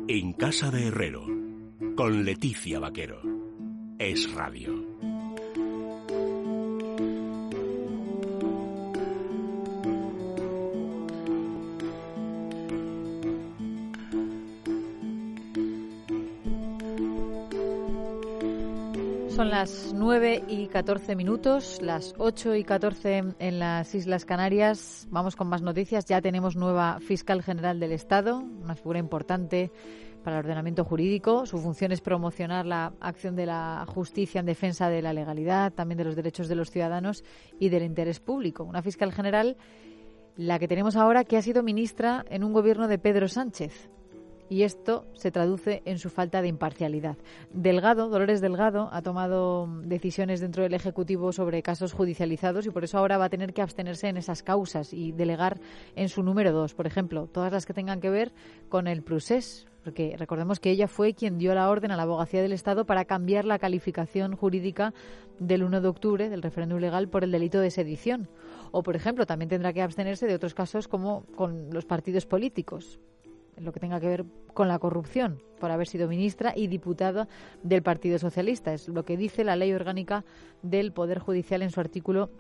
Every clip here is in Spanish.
En Casa de Herrero, con Leticia Vaquero. Es Radio. Son las 9:14, las 8:14 en las Islas Canarias. Vamos con más noticias. Ya tenemos nueva fiscal general del Estado, una figura importante para el ordenamiento jurídico. Su función es promocionar la acción de la justicia en defensa de la legalidad, también de los derechos de los ciudadanos y del interés público. Una fiscal general, la que tenemos ahora, que ha sido ministra en un gobierno de Pedro Sánchez. Y esto se traduce en su falta de imparcialidad. Dolores Delgado, ha tomado decisiones dentro del Ejecutivo sobre casos judicializados y por eso ahora va a tener que abstenerse en esas causas y delegar en su número 2. Por ejemplo, todas las que tengan que ver con el procés, porque recordemos que ella fue quien dio la orden a la Abogacía del Estado para cambiar la calificación jurídica del 1 de octubre del referéndum legal por el delito de sedición. O, por ejemplo, también tendrá que abstenerse de otros casos como con los partidos políticos, lo que tenga que ver con la corrupción, por haber sido ministra y diputada del Partido Socialista. Es lo que dice la Ley Orgánica del Poder Judicial en su artículo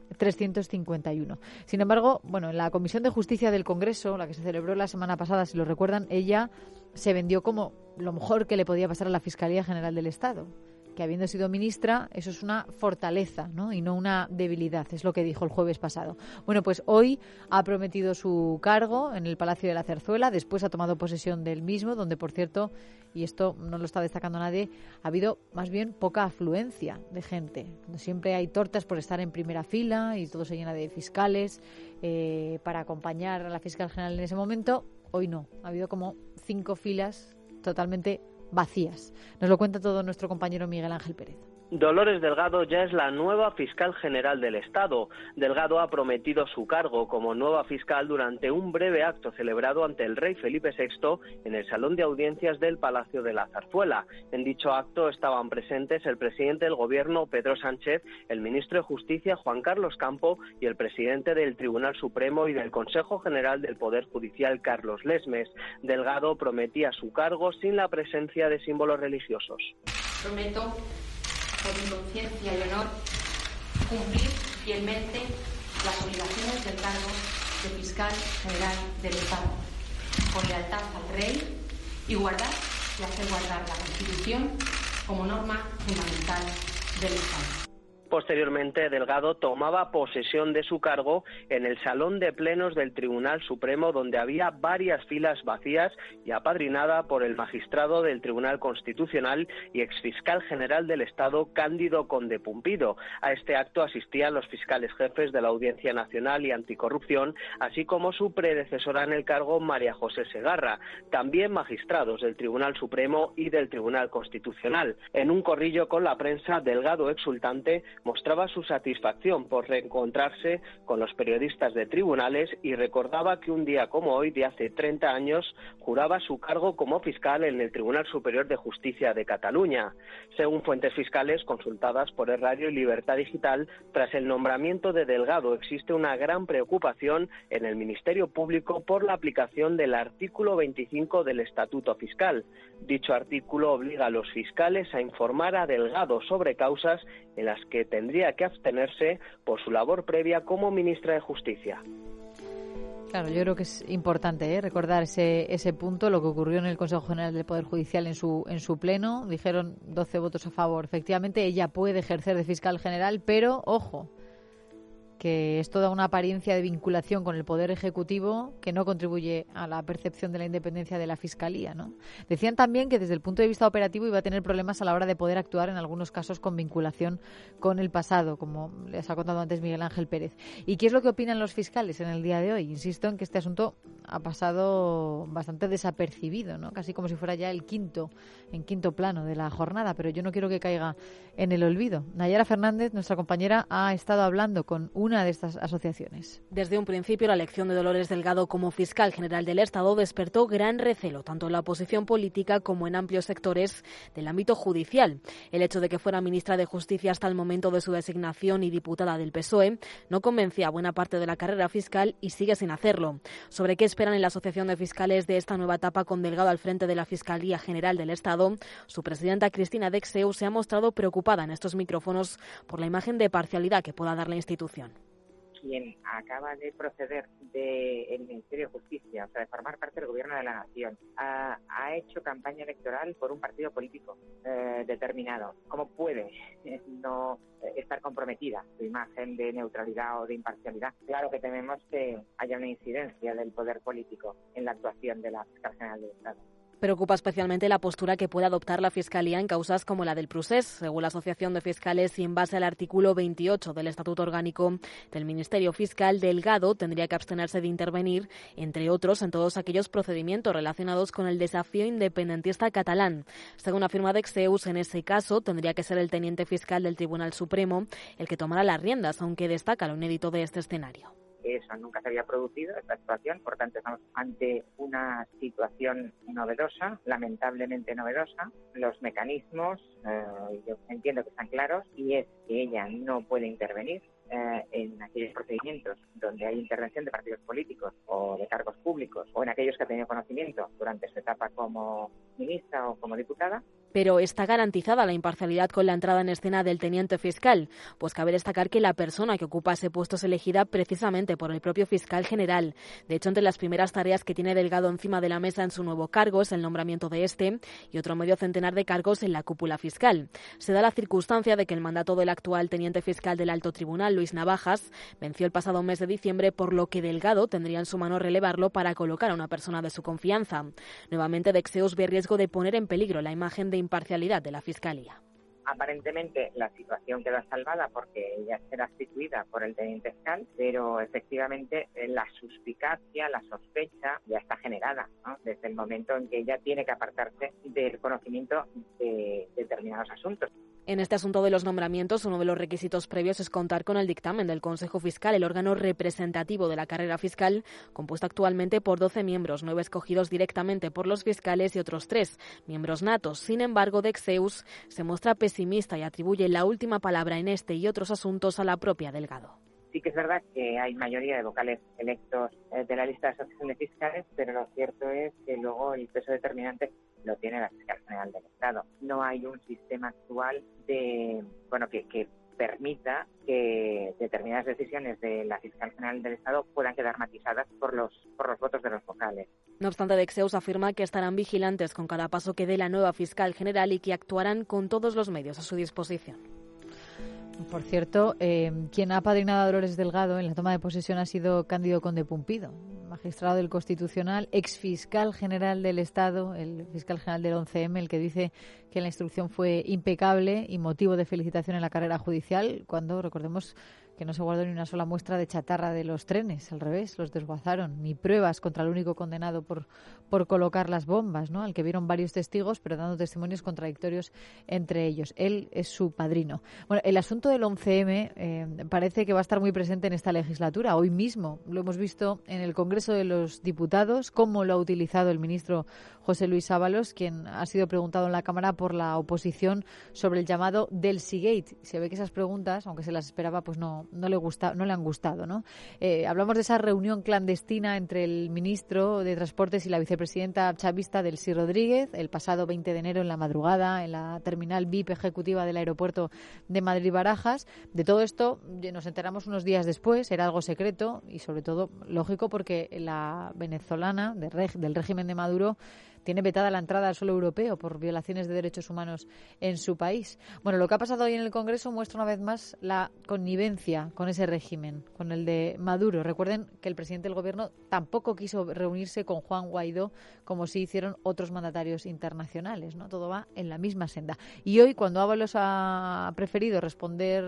351. Sin embargo, en la Comisión de Justicia del Congreso, la que se celebró la semana pasada, si lo recuerdan, ella se vendió como lo mejor que le podía pasar a la Fiscalía General del Estado, que habiendo sido ministra, eso es una fortaleza, ¿no? Y no una debilidad, es lo que dijo el jueves pasado. Bueno, pues hoy ha prometido su cargo en el Palacio de la Zarzuela, después ha tomado posesión del mismo, donde, por cierto, y esto no lo está destacando nadie, ha habido más bien poca afluencia de gente. Siempre hay tortas por estar en primera fila y todo se llena de fiscales para acompañar a la fiscal general en ese momento. Hoy no, ha habido como 5 filas totalmente vacías. Nos lo cuenta todo nuestro compañero Miguel Ángel Pérez. Dolores Delgado ya es la nueva fiscal general del Estado. Delgado ha prometido su cargo como nueva fiscal durante un breve acto celebrado ante el rey Felipe VI en el Salón de Audiencias del Palacio de la Zarzuela. En dicho acto estaban presentes el presidente del Gobierno, Pedro Sánchez, el ministro de Justicia, Juan Carlos Campo, y el presidente del Tribunal Supremo y del Consejo General del Poder Judicial, Carlos Lesmes. Delgado prometía su cargo sin la presencia de símbolos religiosos. Prometo, por mi conciencia y honor, cumplir fielmente las obligaciones del cargo de fiscal general del Estado, con lealtad al rey y guardar y hacer guardar la Constitución como norma fundamental del Estado. Posteriormente, Delgado tomaba posesión de su cargo en el Salón de Plenos del Tribunal Supremo, donde había varias filas vacías y apadrinada por el magistrado del Tribunal Constitucional y exfiscal general del Estado, Cándido Conde Pumpido. A este acto asistían los fiscales jefes de la Audiencia Nacional y Anticorrupción, así como su predecesora en el cargo, María José Segarra, también magistrados del Tribunal Supremo y del Tribunal Constitucional. En un corrillo con la prensa, Delgado, exultante, mostraba su satisfacción por reencontrarse con los periodistas de tribunales y recordaba que un día como hoy, de hace 30 años, juraba su cargo como fiscal en el Tribunal Superior de Justicia de Cataluña. Según fuentes fiscales consultadas por el Radio y Libertad Digital, tras el nombramiento de Delgado existe una gran preocupación en el Ministerio Público por la aplicación del artículo 25 del Estatuto Fiscal. Dicho artículo obliga a los fiscales a informar a Delgado sobre causas en las que tendría que abstenerse por su labor previa como ministra de Justicia. Claro, yo creo que es importante recordar ese punto, lo que ocurrió en el Consejo General del Poder Judicial en su pleno. Dijeron 12 votos a favor. Efectivamente, ella puede ejercer de fiscal general, pero, ojo, que esto da una apariencia de vinculación con el Poder Ejecutivo que no contribuye a la percepción de la independencia de la Fiscalía, ¿no? Decían también que desde el punto de vista operativo iba a tener problemas a la hora de poder actuar en algunos casos con vinculación con el pasado, como les ha contado antes Miguel Ángel Pérez. ¿Y qué es lo que opinan los fiscales en el día de hoy? Insisto en que este asunto ha pasado bastante desapercibido, ¿no? Casi como si fuera ya en quinto plano de la jornada, pero yo no quiero que caiga en el olvido. Nayara Fernández, nuestra compañera, ha estado hablando con una ninguna de estas asociaciones. Desde un principio, la elección de Dolores Delgado como fiscal general del Estado despertó gran recelo, tanto en la oposición política como en amplios sectores del ámbito judicial. El hecho de que fuera ministra de Justicia hasta el momento de su designación y diputada del PSOE no convencía a buena parte de la carrera fiscal y sigue sin hacerlo. Sobre qué esperan en la Asociación de Fiscales de esta nueva etapa con Delgado al frente de la Fiscalía General del Estado, su presidenta Cristina Dexeu se ha mostrado preocupada en estos micrófonos por la imagen de parcialidad que pueda dar la institución. Quien acaba de proceder del Ministerio de Justicia, o sea, de formar parte del Gobierno de la Nación, ha hecho campaña electoral por un partido político determinado. ¿Cómo puede no estar comprometida su imagen de neutralidad o de imparcialidad? Claro que tememos que haya una incidencia del poder político en la actuación de la Fiscal General del Estado. Preocupa especialmente la postura que puede adoptar la Fiscalía en causas como la del Procés. Según la Asociación de Fiscales y en base al artículo 28 del Estatuto Orgánico del Ministerio Fiscal, Delgado tendría que abstenerse de intervenir, entre otros, en todos aquellos procedimientos relacionados con el desafío independentista catalán. Según afirma Dexeus, en ese caso tendría que ser el teniente fiscal del Tribunal Supremo el que tomara las riendas, aunque destaca lo inédito de este escenario. Eso nunca se había producido, esta situación, por tanto estamos ante una situación novedosa, lamentablemente novedosa. Los mecanismos, yo entiendo que están claros, y es que ella no puede intervenir en aquellos procedimientos donde hay intervención de partidos políticos o de cargos públicos, o en aquellos que ha tenido conocimiento durante su etapa como ministra o como diputada. Pero ¿está garantizada la imparcialidad con la entrada en escena del teniente fiscal? Pues cabe destacar que la persona que ocupa ese puesto es elegida precisamente por el propio fiscal general. De hecho, entre las primeras tareas que tiene Delgado encima de la mesa en su nuevo cargo es el nombramiento de este y otro medio centenar de cargos en la cúpula fiscal. Se da la circunstancia de que el mandato del actual teniente fiscal del Alto Tribunal, Luis Navajas, venció el pasado mes de diciembre, por lo que Delgado tendría en su mano relevarlo para colocar a una persona de su confianza. Nuevamente, Dexeus ve riesgo de poner en peligro la imagen de imparcialidad de la Fiscalía. Aparentemente la situación queda salvada porque ella será sustituida por el teniente fiscal, pero efectivamente la suspicacia, la sospecha ya está generada, ¿no? Desde el momento en que ella tiene que apartarse del conocimiento de determinados asuntos. En este asunto de los nombramientos, uno de los requisitos previos es contar con el dictamen del Consejo Fiscal, el órgano representativo de la carrera fiscal, compuesto actualmente por 12 miembros, 9 escogidos directamente por los fiscales y otros 3 miembros natos. Sin embargo, Dexeus se muestra pesimista y atribuye la última palabra en este y otros asuntos a la propia Delgado. Sí que es verdad que hay mayoría de vocales electos de la lista de asociaciones fiscales, pero lo cierto es que luego el peso determinante lo tiene la Fiscal General del Estado. No hay un sistema actual que permita que determinadas decisiones de la Fiscal General del Estado puedan quedar matizadas por los votos de los vocales. No obstante, Dexeus afirma que estarán vigilantes con cada paso que dé la nueva Fiscal General y que actuarán con todos los medios a su disposición. Por cierto, quien ha apadrinado a Dolores Delgado en la toma de posesión ha sido Cándido Conde Pumpido, magistrado del Constitucional, exfiscal general del Estado, el fiscal general del 11M, el que dice que la instrucción fue impecable y motivo de felicitación en la carrera judicial, cuando, recordemos, que no se guardó ni una sola muestra de chatarra de los trenes, al revés, los desguazaron, ni pruebas contra el único condenado por colocar las bombas, ¿no? Al que vieron varios testigos, pero dando testimonios contradictorios entre ellos. Él es su padrino. Bueno, el asunto del 11M parece que va a estar muy presente en esta legislatura. Hoy mismo lo hemos visto en el Congreso de los Diputados, cómo lo ha utilizado el ministro José Luis Ábalos, quien ha sido preguntado en la Cámara por la oposición sobre el llamado Delsigate. Se ve que esas preguntas, aunque se las esperaba, pues no le han gustado, ¿no? Hablamos de esa reunión clandestina entre el ministro de Transportes y la vicepresidenta chavista Delcy Rodríguez el pasado 20 de enero en la madrugada en la terminal VIP ejecutiva del aeropuerto de Madrid-Barajas. De todo esto nos enteramos unos días después, era algo secreto y sobre todo lógico porque la venezolana del régimen de Maduro tiene vetada la entrada al suelo europeo por violaciones de derechos humanos en su país. Bueno, lo que ha pasado hoy en el Congreso muestra una vez más la connivencia con ese régimen, con el de Maduro. Recuerden que el presidente del Gobierno tampoco quiso reunirse con Juan Guaidó, como sí hicieron otros mandatarios internacionales, ¿no? Todo va en la misma senda. Y hoy, cuando Ábalos ha preferido responder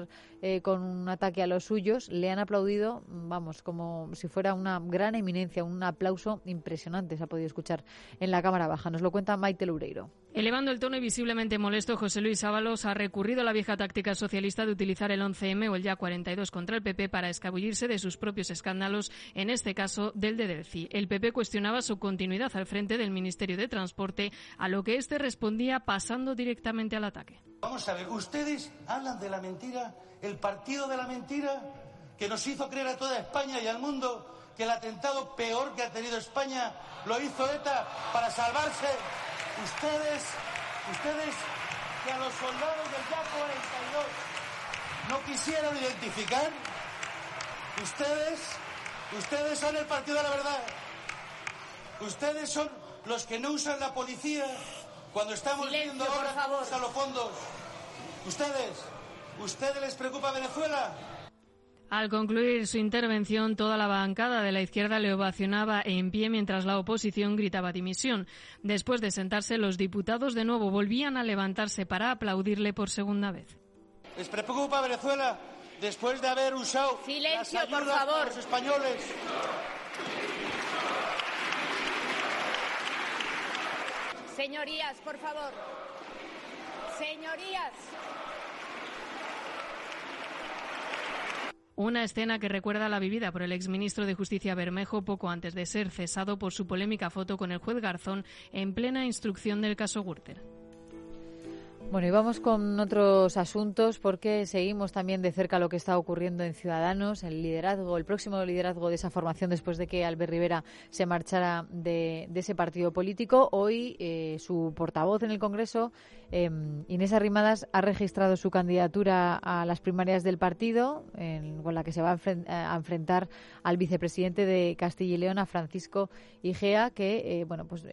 con un ataque a los suyos, le han aplaudido, vamos, como si fuera una gran eminencia, un aplauso impresionante, se ha podido escuchar en la Cámara Baja. Nos lo cuenta Maite Loureiro. Elevando el tono y visiblemente molesto, José Luis Ábalos ha recurrido a la vieja táctica socialista de utilizar el 11M o el Ya 42 contra el PP para escabullirse de sus propios escándalos, en este caso del de Delci. El PP cuestionaba su continuidad al frente del Ministerio de Transporte, a lo que este respondía pasando directamente al ataque. Vamos a ver, ustedes hablan de la mentira, el partido de la mentira, que nos hizo creer a toda España y al mundo que el atentado peor que ha tenido España lo hizo ETA para salvarse. Ustedes que a los soldados del Ya 42 no quisieron identificar, ustedes son el partido de la verdad, ustedes son los que no usan la policía cuando estamos viendo ahora cómo usan los fondos. ¿Ustedes les preocupa Venezuela? Al concluir su intervención, toda la bancada de la izquierda le ovacionaba en pie mientras la oposición gritaba dimisión. Después de sentarse, los diputados de nuevo volvían a levantarse para aplaudirle por segunda vez. ¿Les preocupa Venezuela después de haber usado las ayudas a los españoles? Señorías, por favor. Señorías. Una escena que recuerda a la vivida por el exministro de Justicia Bermejo poco antes de ser cesado por su polémica foto con el juez Garzón en plena instrucción del caso Gürtel. Bueno, y vamos con otros asuntos porque seguimos también de cerca lo que está ocurriendo en Ciudadanos, el próximo liderazgo de esa formación después de que Albert Rivera se marchara de ese partido político. Hoy su portavoz en el Congreso, Inés Arrimadas, ha registrado su candidatura a las primarias del partido, con la que se va a enfrentar al vicepresidente de Castilla y León, a Francisco Igea, que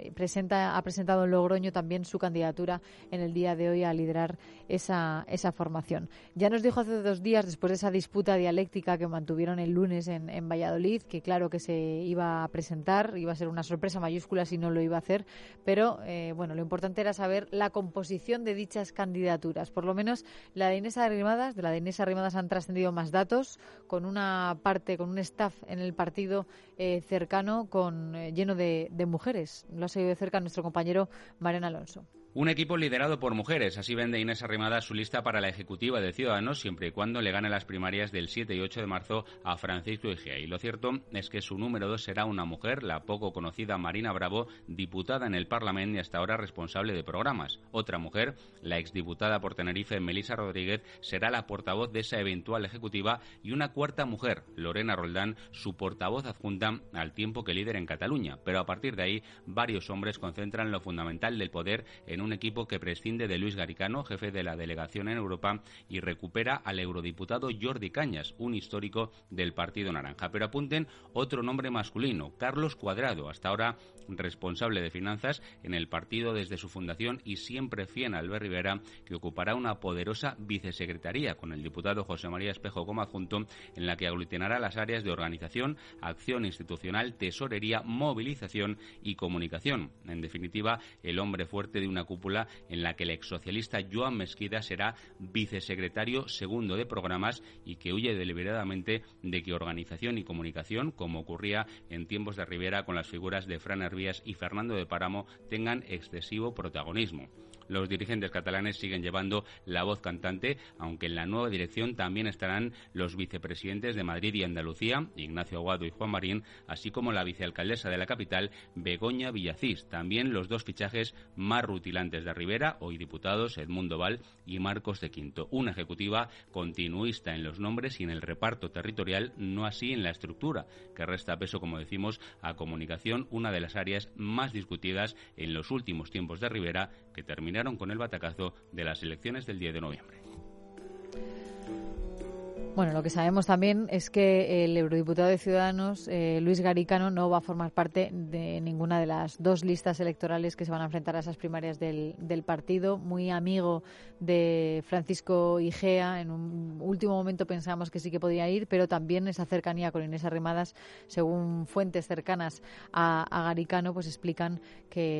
ha presentado en Logroño también su candidatura en el día de hoy a liderar esa formación. Ya nos dijo hace 2 días, después de esa disputa dialéctica que mantuvieron el lunes en Valladolid, que claro que se iba a presentar, iba a ser una sorpresa mayúscula si no lo iba a hacer, pero lo importante era saber la composición de dichas candidaturas. Por lo menos la de Inés Arrimadas, de la de Inés Arrimadas han trascendido más datos, con una parte, con un staff en el partido cercano, lleno de mujeres. Lo ha seguido de cerca nuestro compañero Mariano Alonso. Un equipo liderado por mujeres, así vende Inés Arrimadas su lista para la ejecutiva de Ciudadanos, siempre y cuando le gane las primarias del 7 y 8 de marzo a Francisco Igea. Y lo cierto es que su número 2 será una mujer, la poco conocida Marina Bravo, diputada en el Parlamento y hasta ahora responsable de programas. Otra mujer, la exdiputada por Tenerife, Melisa Rodríguez, será la portavoz de esa eventual ejecutiva, y una cuarta mujer, Lorena Roldán, su portavoz adjunta, al tiempo que líder en Cataluña. Pero a partir de ahí, varios hombres concentran lo fundamental del poder en un equipo que prescinde de Luis Garicano, jefe de la delegación en Europa, y recupera al eurodiputado Jordi Cañas, un histórico del Partido Naranja. Pero apunten otro nombre masculino, Carlos Cuadrado, hasta ahora responsable de finanzas en el partido desde su fundación y siempre fiel a Albert Rivera, que ocupará una poderosa vicesecretaría con el diputado José María Espejo como adjunto, en la que aglutinará las áreas de organización, acción institucional, tesorería, movilización y comunicación. En definitiva, el hombre fuerte de una cúpula en la que el exsocialista Joan Mesquida será vicesecretario segundo de programas y que huye deliberadamente de que organización y comunicación, como ocurría en tiempos de Rivera con las figuras de Fran Hervías y Fernando de Páramo, tengan excesivo protagonismo. Los dirigentes catalanes siguen llevando la voz cantante, aunque en la nueva dirección también estarán los vicepresidentes de Madrid y Andalucía, Ignacio Aguado y Juan Marín, así como la vicealcaldesa de la capital, Begoña Villacís. También los 2 fichajes más rutilantes de Rivera, hoy diputados, Edmundo Val y Marcos de Quinto. Una ejecutiva continuista en los nombres y en el reparto territorial, no así en la estructura, que resta peso, como decimos, a comunicación, una de las áreas más discutidas en los últimos tiempos de Rivera, que terminaron con el batacazo de las elecciones del 10 de noviembre. Bueno, lo que sabemos también es que el eurodiputado de Ciudadanos, Luis Garicano, no va a formar parte de ninguna de las 2 listas electorales que se van a enfrentar a esas primarias del partido. Muy amigo de Francisco Igea, en un último momento pensábamos que sí que podía ir, pero también esa cercanía con Inés Arrimadas, según fuentes cercanas a Garicano, pues explican que,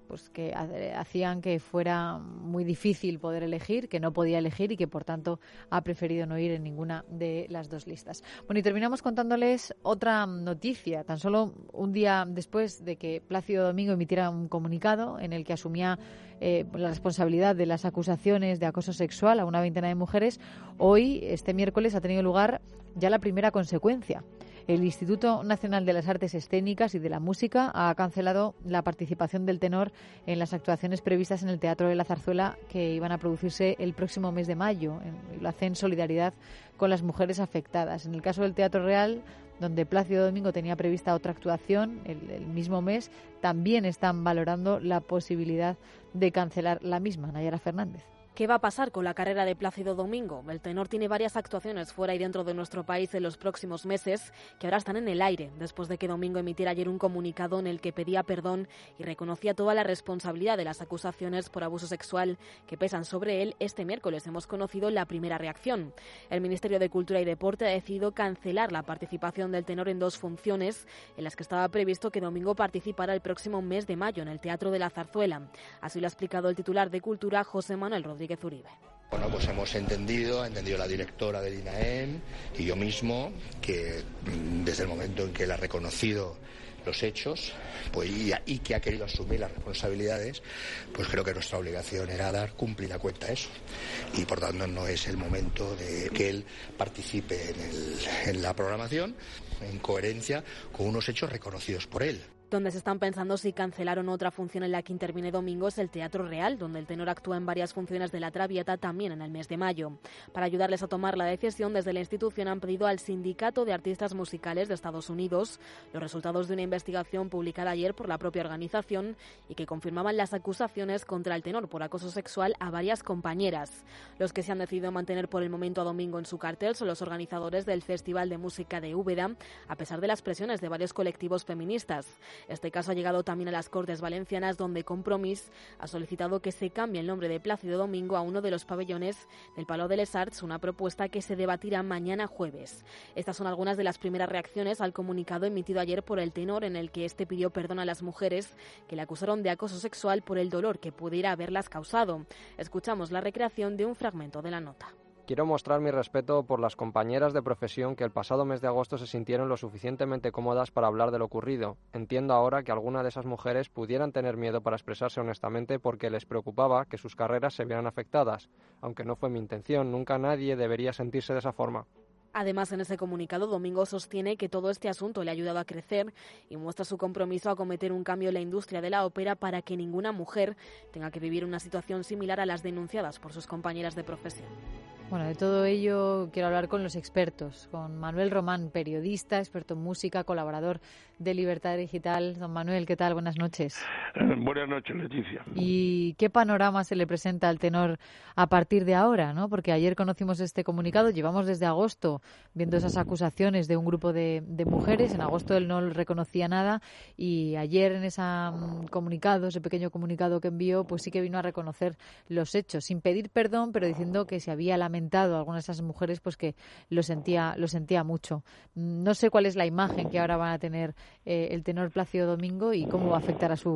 pues que hacían que fuera muy difícil poder elegir, que no podía elegir y que por tanto ha preferido no ir en ninguna de las dos listas. Bueno, y terminamos contándoles otra noticia, tan solo un día después de que Plácido Domingo emitiera un comunicado en el que asumía la responsabilidad de las acusaciones de acoso sexual a una veintena de mujeres. Hoy, este miércoles, ha tenido lugar ya la primera consecuencia. El Instituto Nacional de las Artes Escénicas y de la Música ha cancelado la participación del tenor en las actuaciones previstas en el Teatro de la Zarzuela que iban a producirse el próximo mes de mayo. Lo hace en solidaridad con las mujeres afectadas. En el caso del Teatro Real, donde Plácido Domingo tenía prevista otra actuación el mismo mes, también están valorando la posibilidad de cancelar la misma. Nayara Fernández. ¿Qué va a pasar con la carrera de Plácido Domingo? El tenor tiene varias actuaciones fuera y dentro de nuestro país en los próximos meses que ahora están en el aire, después de que Domingo emitiera ayer un comunicado en el que pedía perdón y reconocía toda la responsabilidad de las acusaciones por abuso sexual que pesan sobre él. Este miércoles hemos conocido la primera reacción. El Ministerio de Cultura y Deporte ha decidido cancelar la participación del tenor en dos funciones en las que estaba previsto que Domingo participara el próximo mes de mayo en el Teatro de la Zarzuela. Así lo ha explicado el titular de Cultura, José Manuel Rodríguez Uribe. Bueno, pues ha entendido la directora del INAEM y yo mismo, que desde el momento en que él ha reconocido los hechos pues, y que ha querido asumir las responsabilidades, pues creo que nuestra obligación era dar cumplida cuenta a eso. Y por tanto no es el momento de que él participe en la programación en coherencia con unos hechos reconocidos por él. Donde se están pensando si cancelar o no otra función en la que interviene Domingo es el Teatro Real, donde el tenor actúa en varias funciones de La Traviata también en el mes de mayo. Para ayudarles a tomar la decisión, desde la institución han pedido al Sindicato de Artistas Musicales de Estados Unidos los resultados de una investigación publicada ayer por la propia organización y que confirmaban las acusaciones contra el tenor por acoso sexual a varias compañeras. Los que se han decidido mantener por el momento a Domingo en su cartel son los organizadores del Festival de Música de Úbeda, a pesar de las presiones de varios colectivos feministas. Este caso ha llegado también a las Cortes Valencianas, donde Compromís ha solicitado que se cambie el nombre de Plácido Domingo a uno de los pabellones del Palau de les Arts, una propuesta que se debatirá mañana jueves. Estas son algunas de las primeras reacciones al comunicado emitido ayer por el tenor, en el que este pidió perdón a las mujeres que le acusaron de acoso sexual por el dolor que pudiera haberlas causado. Escuchamos la recreación de un fragmento de la nota. Quiero mostrar mi respeto por las compañeras de profesión que el pasado mes de agosto se sintieron lo suficientemente cómodas para hablar de lo ocurrido. Entiendo ahora que alguna de esas mujeres pudieran tener miedo para expresarse honestamente porque les preocupaba que sus carreras se vieran afectadas. Aunque no fue mi intención, nunca nadie debería sentirse de esa forma. Además, en ese comunicado, Domingo sostiene que todo este asunto le ha ayudado a crecer y muestra su compromiso a acometer un cambio en la industria de la ópera para que ninguna mujer tenga que vivir una situación similar a las denunciadas por sus compañeras de profesión. Bueno, de todo ello quiero hablar con los expertos, con Manuel Román, periodista, experto en música, colaborador de Libertad Digital. Don Manuel, ¿qué tal? Buenas noches. Buenas noches, Leticia. ¿Y qué panorama se le presenta al tenor a partir de ahora, ¿no? Porque ayer conocimos este comunicado, llevamos desde agosto viendo esas acusaciones de un grupo de mujeres. En agosto él no reconocía nada y ayer en ese comunicado, ese pequeño comunicado que envió, pues sí que vino a reconocer los hechos, sin pedir perdón, pero diciendo que se había lamentado a algunas de esas mujeres, pues que lo sentía mucho. No sé cuál es la imagen que ahora van a tener el tenor Plácido Domingo y cómo va a afectar a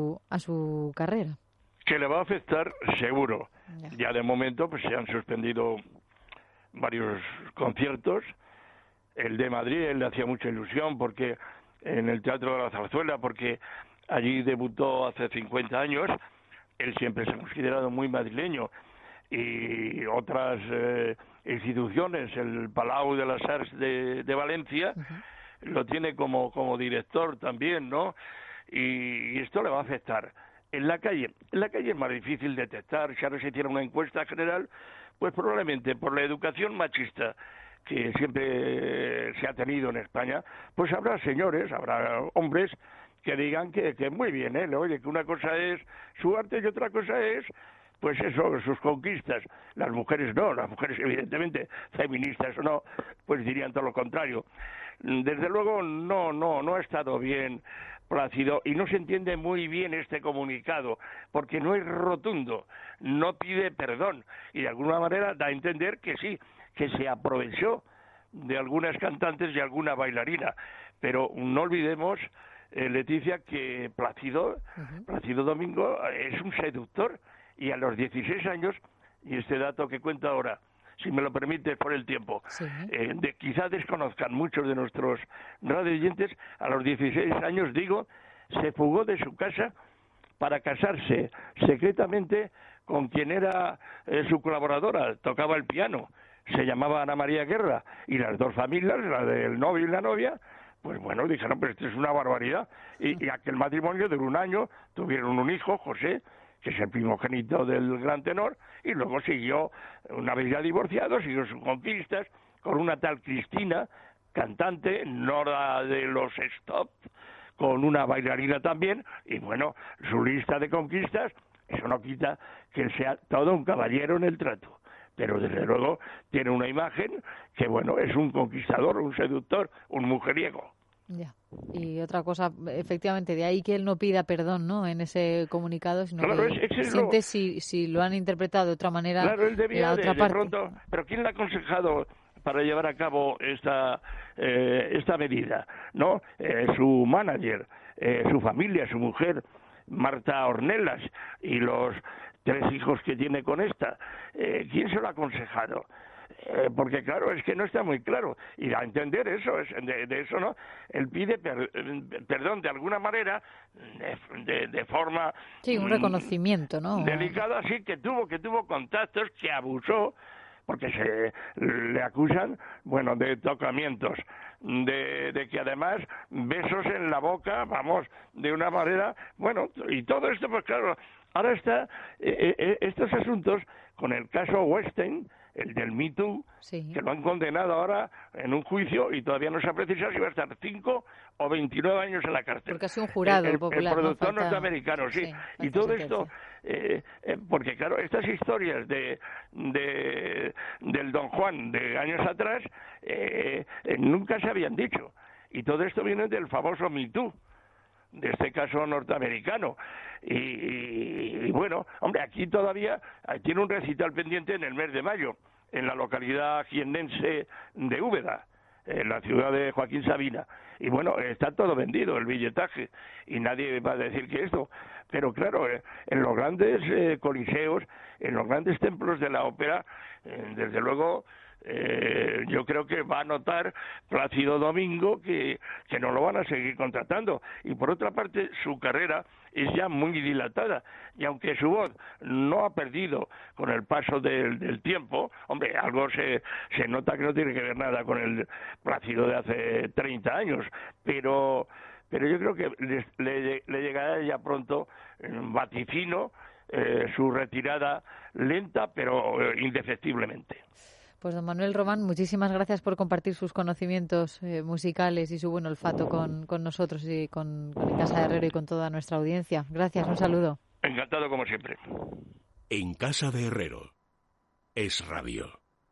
su carrera. Que le va a afectar seguro. Ya de momento pues se han suspendido varios conciertos. El de Madrid, él le hacía mucha ilusión porque en el Teatro de la Zarzuela, porque allí debutó hace 50 años. Él siempre se ha considerado muy madrileño. Y otras instituciones, el Palau de les Arts de Valencia, lo tiene como director también, ¿no? Y esto le va a afectar. En la calle es más difícil detectar. Si ahora se hiciera una encuesta general, pues probablemente por la educación machista que siempre se ha tenido en España, pues habrá señores, habrá hombres que digan que muy bien, oye, que una cosa es su arte y otra cosa es pues eso, sus conquistas. Las mujeres no, las mujeres evidentemente, feministas o no, pues dirían todo lo contrario. Desde luego no ha estado bien Plácido y no se entiende muy bien este comunicado, porque no es rotundo, no pide perdón y de alguna manera da a entender que sí, que se aprovechó de algunas cantantes y alguna bailarina, pero no olvidemos Leticia, que Plácido Domingo es un seductor, y a los 16 años, y este dato que cuento ahora, si me lo permite por el tiempo, quizás desconozcan muchos de nuestros radioyentes, a los 16 años, se fugó de su casa para casarse secretamente con quien era su colaboradora, tocaba el piano, se llamaba Ana María Guerra, y las dos familias, la del novio y la novia, pues bueno, dijeron, pero esto es una barbaridad, y aquel matrimonio duró 1 año, tuvieron un hijo, José, que es el primogénito del gran tenor, y luego siguió, una vez ya divorciado, siguió sus conquistas con una tal Cristina, cantante, Nora de los Stop, con una bailarina también, y bueno, su lista de conquistas, eso no quita que él sea todo un caballero en el trato, pero desde luego tiene una imagen que, bueno, es un conquistador, un seductor, un mujeriego. Ya. Y otra cosa, efectivamente, de ahí que él no pida perdón, ¿no?, en ese comunicado, sino claro, que siente si lo han interpretado de otra manera. Claro, él debía la otra parte. Pronto, pero ¿quién le ha aconsejado para llevar a cabo esta medida? ¿No? Su manager, su familia, su mujer, Marta Ornelas, y los 3 hijos que tiene con esta. ¿Quién se lo ha aconsejado? Porque claro, es que no está muy claro, y a entender eso, de eso no, él pide perdón de alguna manera, de forma... Sí, un reconocimiento, ¿no? Delicada, sí, que tuvo contactos, que abusó, porque le acusan, bueno, de tocamientos, de que además besos en la boca, vamos, de una manera, bueno, y todo esto, pues claro, ahora está estos asuntos con el caso Weinstein, el del Me Too, que lo han condenado ahora en un juicio y todavía no se ha precisado si va a estar 5 o 29 años en la cárcel. Porque ha sido un jurado popular. El productor norteamericano, sí. Y todo esto, porque claro, estas historias del Don Juan de años atrás nunca se habían dicho. Y todo esto viene del famoso Me Too, de este caso norteamericano. Y bueno, hombre, aquí todavía tiene un recital pendiente en el mes de mayo, en la localidad jiennense de Úbeda, en la ciudad de Joaquín Sabina. Y bueno, está todo vendido, el billetaje, y nadie va a decir que esto. Pero claro, en los grandes coliseos, en los grandes templos de la ópera, desde luego... yo creo que va a notar Plácido Domingo que no lo van a seguir contratando, y por otra parte su carrera es ya muy dilatada, y aunque su voz no ha perdido con el paso del tiempo, hombre, algo se nota que no tiene que ver nada con el Plácido de hace 30 años, pero yo creo que le llegará ya pronto, vaticino, su retirada lenta pero indefectiblemente. Pues don Manuel Román, muchísimas gracias por compartir sus conocimientos musicales y su buen olfato con nosotros y con En Casa de Herrero y con toda nuestra audiencia. Gracias, un saludo. Encantado como siempre. En Casa de Herrero es radio.